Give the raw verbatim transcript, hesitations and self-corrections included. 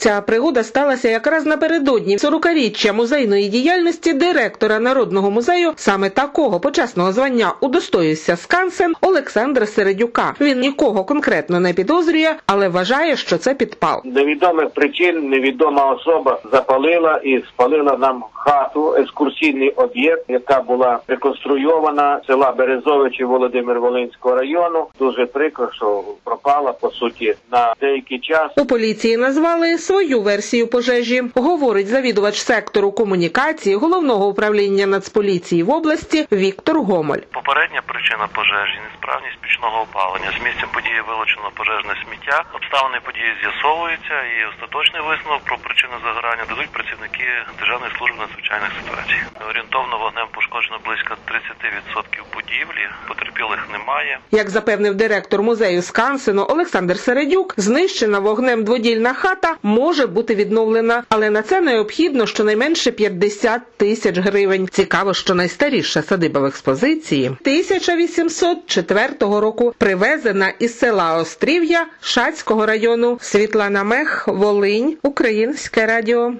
Ця пригода сталася якраз напередодні сорокаріччя музейної діяльності директора Народного музею. Саме такого почесного звання удостоївся Скансен Олександра Середюка. Він нікого конкретно не підозрює, але вважає, що це підпал. Невідомих причин невідома особа запалила і спалила нам хату, екскурсійний об'єкт, яка була реконструйована з села Березовичі Володимир-Волинського району. Дуже прикро, що пропала, по суті, на деякий час. У поліції назвали свою версію пожежі. Говорить завідувач сектору комунікації Головного управління Нацполіції в області Віктор Гомоль. Попередня причина пожежі – несправність пічного опалення. З місця події вилучено пожежне сміття. Обставини події з'ясовуються і остаточний висновок про причину загорання дадуть працівники Державної служби надзвичайних ситуацій. Орієнтовно вогнем пошкоджено близько тридцять відсотків будівлі, потерпілих немає. Як запевнив директор музею Скансену Олександр Середюк, знищена вогнем дводільна хата може бути відновлена, але на це необхідно щонайменше п'ятдесят тисяч гривень. Цікаво, що найстаріша садиба в експозиції тисяча вісімсот четвертого року, привезена із села Острів'я Шацького району. Світлана Мех, Волинь, Українське радіо.